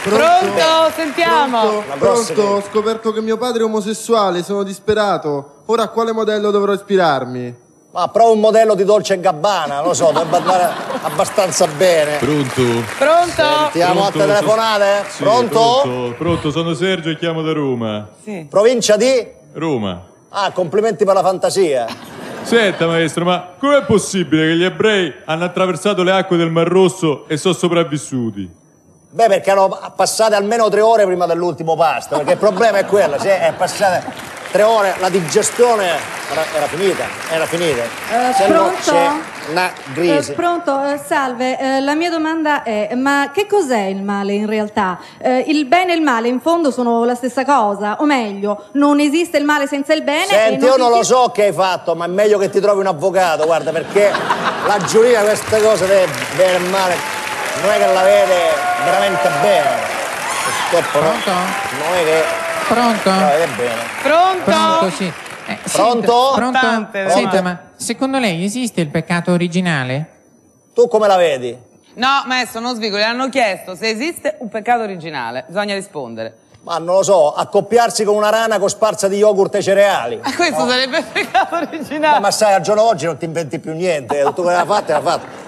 Pronto? Sentiamo. Pronto? Ho scoperto che mio padre è omosessuale, sono disperato. Ora a quale modello dovrò ispirarmi? Ma prova un modello di Dolce & Gabbana, non lo so, dovrebbe andare abbastanza bene. Pronto? Sentiamo altre telefonate? Sì, Pronto? Pronto, sono Sergio e chiamo da Roma. Sì. Provincia di? Roma. Ah, complimenti per la fantasia. Senta maestro, ma com'è possibile che gli ebrei hanno attraversato le acque del Mar Rosso e sono sopravvissuti? Beh, perché hanno passate almeno 3 ore prima dell'ultimo pasto, perché il problema è quello, se è passate 3 ore, la digestione era finita. Se no c'è una crisi. Pronto, salve, la mia domanda è, ma che cos'è il male in realtà? Il bene e il male in fondo sono la stessa cosa, o meglio, non esiste il male senza il bene. Senti, io non lo so che hai fatto, ma è meglio che ti trovi un avvocato, guarda, perché la giuria queste cose del bene e male non è che la vede veramente bene. Purtroppo Pronto? non è che Pronto? la vede bene. Pronto, sì. Pronto? Pronto? Senta, ma secondo lei esiste il peccato originale? Tu come la vedi? No, maestro, non svigoli. Hanno chiesto se esiste un peccato originale. Bisogna rispondere. Ma non lo so, accoppiarsi con una rana cosparsa di yogurt e cereali. Questo sarebbe il peccato originale. Ma sai, al giorno d'oggi non ti inventi più niente. Tutto quello che l'ha fatto, l'ha fatto.